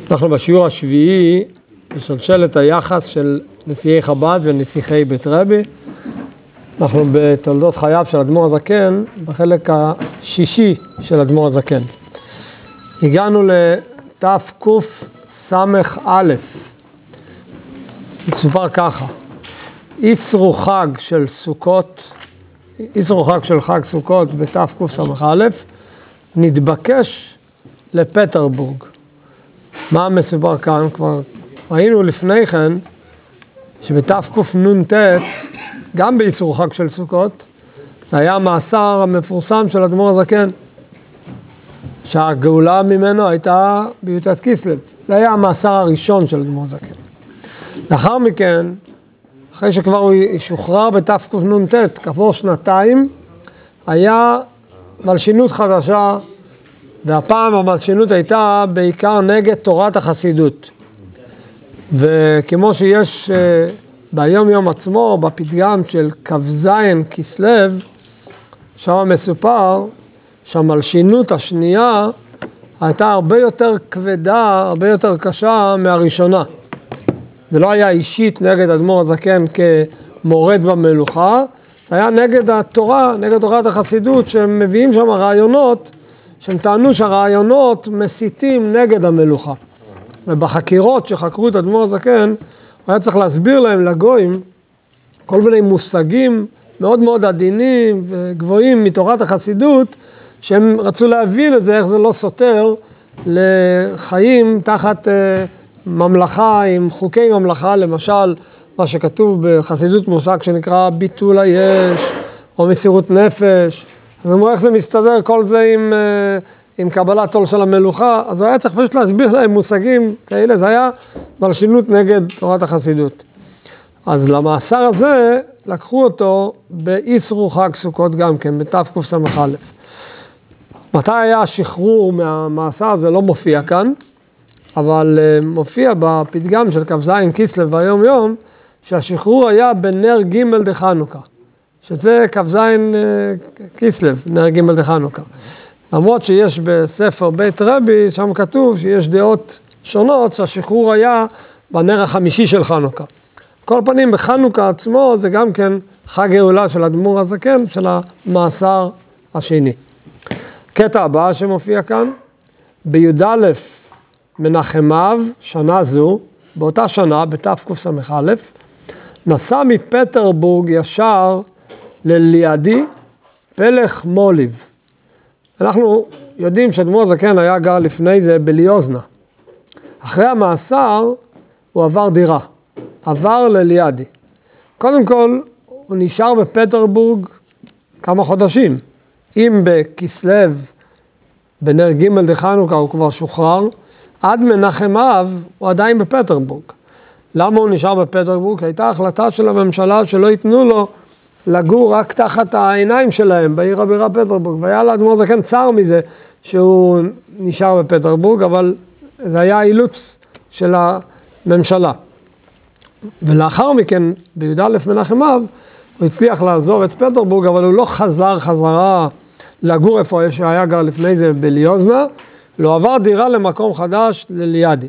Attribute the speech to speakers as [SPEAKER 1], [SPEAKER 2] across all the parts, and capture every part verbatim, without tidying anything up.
[SPEAKER 1] אנחנו בשיעור השביעי בשלשלת היחס של נשיאי חב"ד ונסיכי בית רבי. אנחנו בתולדות חייו של אדמו"ר הזקן, בחלק השישי של אדמו"ר הזקן. הגענו לתקס"א. מסופר ככה: איסרו חג של סוכות, איסרו חג של חג סוכות בתקס"א, נתבקש לפטרבורג. מה מסופר כאן? כבר ראינו לפני כן שבתקנ"ט, גם באיסור חג של סוכות, זה היה המאסר המפורסם של אדמו"ר הזקן, שהגאולה ממנו הייתה בי"ט כסלו. זה היה המאסר הראשון של אדמו"ר הזקן. לאחר מכן, אחרי שכבר הוא שוחרר בתקנ"ט, כעבור שנתיים, היה מלשינות חדשה, והפעם המלשינות הייתה בעיקר נגד תורת החסידות. וכמו שיש ביום יום עצמו, בפתגם של כ"ז כסלו, שם מסופר שהמלשינות השנייה הייתה הרבה יותר כבדה, הרבה יותר קשה מהראשונה. זה לא היה אישית נגד אדמו"ר הזקן כמורד במלוכה, זה היה נגד התורה, נגד תורת החסידות, שהם מביאים שם רעיונות, שהם טענו שהרעיונות מסיתים נגד המלוכה. ובחקירות שחקרו את אדמו"ר הזקן, הוא היה צריך להסביר להם, לגויים, כל מיני מושגים מאוד מאוד עדינים וגבוהים מתורת החסידות, שהם רצו להבין את זה, איך זה לא סותר לחיים תחת ממלכה עם חוקי ממלכה, למשל מה שכתוב בחסידות מושג שנקרא ביטול היש או מסירות נפש. אז אמרו איך זה מסתדר כל זה עם, עם קבלת עול של המלוכה, אז הוא היה צריך פשוט להסביר להם מושגים כאלה, זה היה מלשינות נגד תורת החסידות. אז למאסר הזה לקחו אותו באיסרו חג סוכות גם כן, בתקס"א. מתי היה השחרור מהמאסר הזה לא מופיע כאן, אבל מופיע בפתגם של כ"ז כסלו והיום יום, שהשחרור היה בנר ג' דחנוכה. שזה כ"ז כסלו, נר ג' דחנוכה. למרות שיש בספר בית רבי, שם כתוב שיש דעות שונות, שהשחרור היה בנר החמישי של חנוכה. כל פנים, בחנוכה עצמו זה גם כן חג גאולה של אדמו"ר הזקן, של המאסר השני. קטע הבא שמופיע כאן, בי"א מנחם אב, שנה זו, באותה שנה, בתקס"א, נסע מפטרבורג ישר לליעדי, פלך מוליב. אנחנו יודעים שאדמו"ר הזקן היה גר לפני זה בליוזנה. אחרי המאסר הוא עבר דירה, עבר לליעדי. קודם כל הוא נשאר בפטרבורג כמה חודשים. אם בכסלו, בנר ג' דחנוכה הוא כבר שוחרר, עד מנחם אב הוא עדיין בפטרבורג. למה הוא נשאר בפטרבורג? הייתה החלטה של הממשלה שלא ייתנו לו לגור רק תחת העיניים שלהם בעיר הבירה פטרבורג, והיה לאדמו"ר הזקן צער מזה שהוא נשאר בפטרבורג, אבל זה היה אילוץ של הממשלה. ולאחר מכן, בי"א מנחם אב, הוא הצליח לעזוב את פטרבורג, אבל הוא לא חזר חזרה לגור איפה שהיה גר לפני זה בליוזנה, לא עבר דירה למקום חדש לליעדי.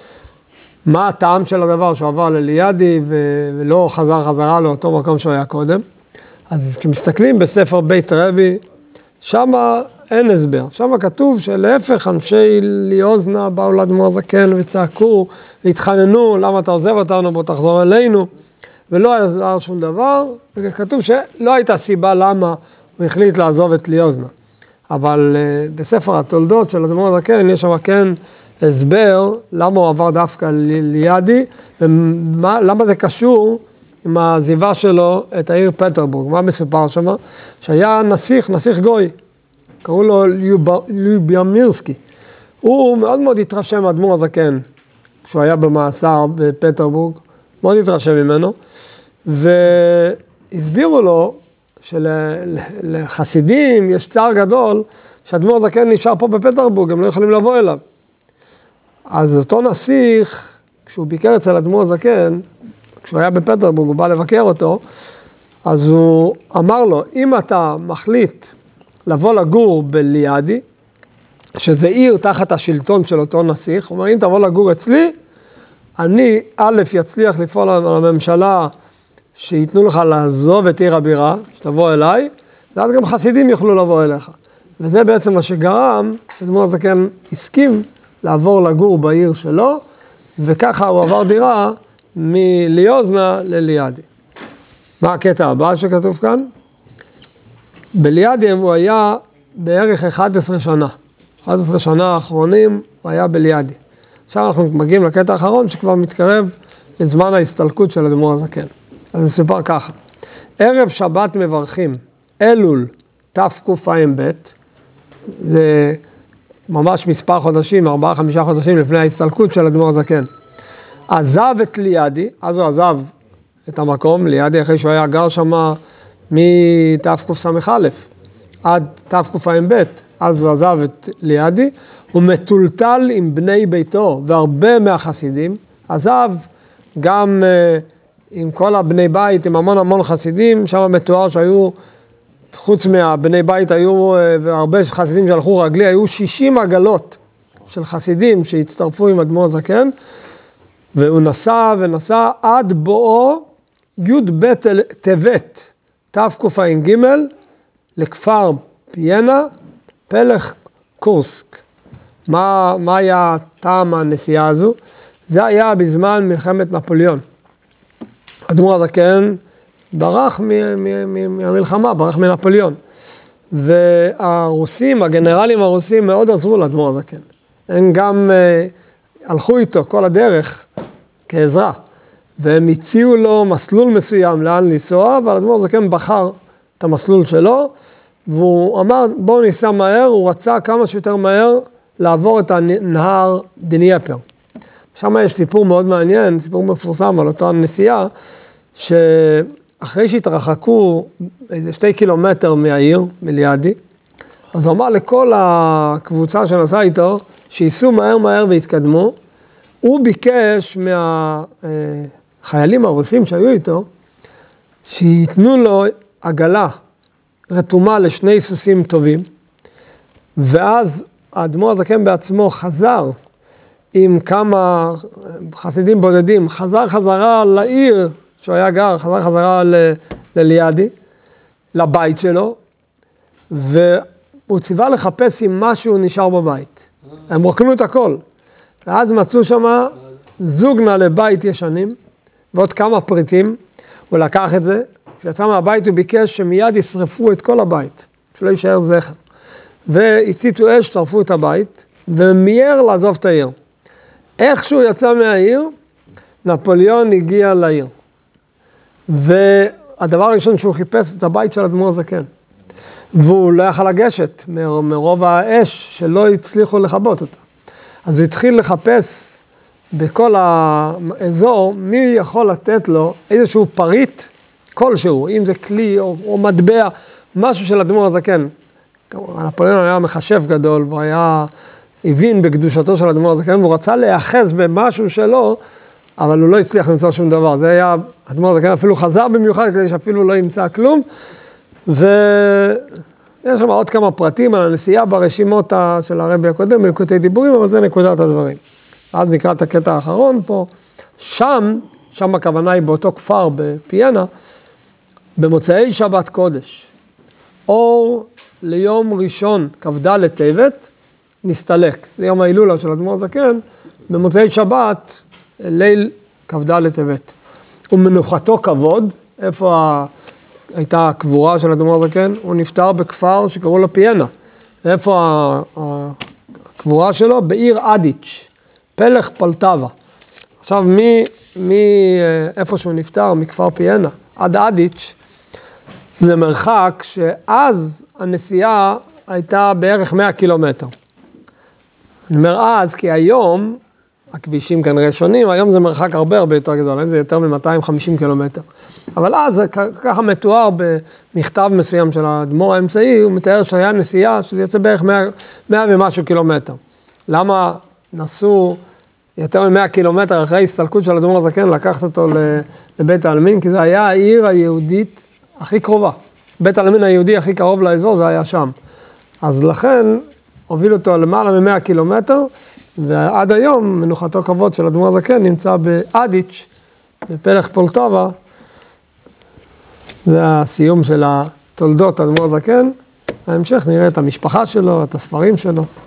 [SPEAKER 1] מה הטעם של הדבר שהוא עבר לליעדי ולא חזר חזרה לאותו מקום שהוא היה קודם? אז כשמסתכלים בספר בית רבי, שם אין הסבר. שם כתוב שלהפך אנשי ליוזנה באו לאדמו"ר הזקן וצעקו, התחננו, למה אתה עוזב אותנו, בוא תחזור אלינו, ולא עזר שום דבר. וכתוב שלא הייתה סיבה למה הוא החליט לעזוב את ליוזנה. אבל uh, בספר התולדות של אדמו"ר הזקן יש שם כן הסבר למה הוא עבר דווקא ליעדי, ולמה זה קשור עם העזיבה שלו את העיר פטרבורג. מה מסופר שם? שהיה נסיך, נסיך גוי, קראו לו ליובימירסקי. הוא מאוד מאוד התרשם מאדמו"ר הזקן, כשהוא היה במאסר בפטרבורג, מאוד התרשם ממנו, והסבירו לו שלחסידים יש צער גדול, שאדמו"ר הזקן נשאר פה בפטרבורג, הם לא יכולים לבוא אליו. אז אותו נסיך, כשהוא ביקר אצל אדמו"ר הזקן, כשהוא היה בפטרבורג, הוא בא לבקר אותו, אז הוא אמר לו, אם אתה מחליט לבוא לגור בליעדי, שזה עיר תחת השלטון של אותו נסיך, הוא אומר, אם תבוא לגור אצלי, אני א' יצליח לפעול על הממשלה, שיתנו לך לעזוב את עיר הבירה, שתבוא אליי, ואז גם חסידים יוכלו לבוא אליך. וזה בעצם מה שגרם, שאדמו"ר הזקן הסכים לעבור לגור בעיר שלו, וככה הוא עבר דירה מליוזנה לליאדי. מה הקטע הבא שכתוב כאן? בליאדי הוא היה בערך אחת עשרה שנה. אחת עשרה שנה האחרונים הוא היה בליאדי. עכשיו אנחנו מגיעים לקטע האחרון שכבר מתקרב לזמן ההסתלקות של אדמו"ר הזקן. אז מסופר ככה. ערב שבת מברכים, אלול תקע"ב, זה ממש מספר חודשים, ארבעה, חמישה חודשים לפני ההסתלקות של אדמו"ר הזקן. עזב את ליאדי, אז הוא עזב את המקום, ליאדי אחרי שהוא היה גר שם מתקס"א עד תקע"ב, אז הוא עזב את ליאדי, הוא מטולטל עם בני ביתו והרבה מהחסידים, עזב גם עם כל הבני בית, עם המון המון חסידים, שם מתואר שהיו, חוץ מהבני בית היו, והרבה חסידים שהלכו רגלי, היו שישים עגלות של חסידים שהצטרפו עם אדמו"ר הזקן, והוא נסע ונסע עד בואו י"ב טבת, תקע"ג, לכפר פיינה, פלך קורסק. מה, מה היה טעם הנסיעה הזו? זה היה בזמן מלחמת נפוליאון. אדמו"ר הזקן ברח מהמלחמה, ברח מנפוליאון. והרוסים, הגנרלים הרוסים מאוד עזרו לאדמו"ר הזקן. הם גם uh, הלכו איתו כל הדרך כעזרה. והם הציעו לו מסלול מסוים לאן לנסוע, אבל אדמו"ר הזקן בחר את המסלול שלו, והוא אמר בואו ניסע מהר, הוא רצה כמה שיותר מהר לעבור את הנהר דנייפר. שם יש סיפור מאוד מעניין, סיפור מפורסם על אותה נסיעה, שאחרי שהתרחקו איזה שתי קילומטר מהעיר, מליאדי, אז הוא אמר לכל הקבוצה שנסעה איתו, שייסעו מהר מהר והתקדמו, הוא ביקש מהחיילים הרוסים שהיו איתו, שיתנו לו עגלה רתומה לשני סוסים טובים, ואז האדמו"ר הזקן בעצמו חזר עם כמה חסידים בודדים, חזר חזרה לעיר שהוא היה גר, חזר חזרה ל- לליאדי, לבית שלו, והוא ציווה לחפש אם משהו נשאר בבית. הם רוקנו את הכל. ואז מצאו שם זוג נעלי בית ישנים, ועוד כמה פריטים. הוא לקח את זה, כשיצא מהבית הוא ביקש שמיד ישרפו את כל הבית, שלא יישאר זכר. והציתו אש, שרפו את הבית, ומיהר לעזוב את העיר. איך שהוא יצא מהעיר, נפוליאון הגיע לעיר. והדבר הראשון שהוא חיפש את הבית של אדמו"ר הזקן. והוא לא יכל לגשת מרוב האש שלא הצליחו לכבות אותה. אז הוא התחיל לחפש בכל האזור מי יכול לתת לו איזשהו פריט כלשהו, אם זה כלי או, או מטבע, משהו של אדמו"ר הזקן. נפוליאון היה מחשב גדול, והוא היה הבין בקדושתו של אדמו"ר הזקן, והוא רצה להיאחז במשהו שלו, אבל הוא לא הצליח למצוא שום דבר. זה היה, אדמו"ר הזקן אפילו חזר במיוחד, כדי שאפילו לא ימצא כלום. ויש שם עוד כמה פרטים על הנסיעה ברשימות של הרבי הקודם, בליקוטי דיבורים, אבל זה נקודת הדברים. אז נקרא את הקטע האחרון פה. שם, שם הכוונה היא באותו כפר בפיינה, במוצאי שבת קודש, אור ליום ראשון, כ"ד טבת, נסתלק. זה יום ההילולה של אדמו"ר הזקן, במוצאי שבת, ליל כ"ד טבת. ומנוחתו כבוד, איפה ה... הייתה הקבורה של אדמו"ר הזקן, הוא נפטר בכפר שקראו לו פיינה. איפה הקבורה שלו? בעיר אדיץ', פלך פלטבה. עכשיו, מי, מי, איפה שהוא נפטר, מכפר פיינה, עד אדיץ', זה מרחק שאז הנסיעה הייתה בערך מאה קילומטר. אני אומר אז, כי היום, הכבישים כנראה שונים, היום זה מרחק הרבה הרבה יותר גדול, זה יותר מ-מאתיים וחמישים קילומטר. אבל אז, ככה מתואר במכתב מסוים של האדמו"ר האמצעי, הוא מתאר שהיה נסיעה שזה יוצא בערך מאה ומשהו קילומטר. למה נסעו יותר מ-מאה קילומטר אחרי הסתלקות של האדמו"ר הזקן, לקחת אותו לבית העלמין? כי זה היה העיר היהודית הכי קרובה. בית העלמין היהודי הכי קרוב לאזור זה היה שם. אז לכן הוביל אותו למעלה מ-מאה קילומטר, ועד היום מנוחתו כבוד של אדמו"ר הזקן נמצא באדיץ', בפלך פולטובה. זה הסיום של התולדות אדמו"ר הזקן. בהמשך נראה את המשפחה שלו, את הספרים שלו.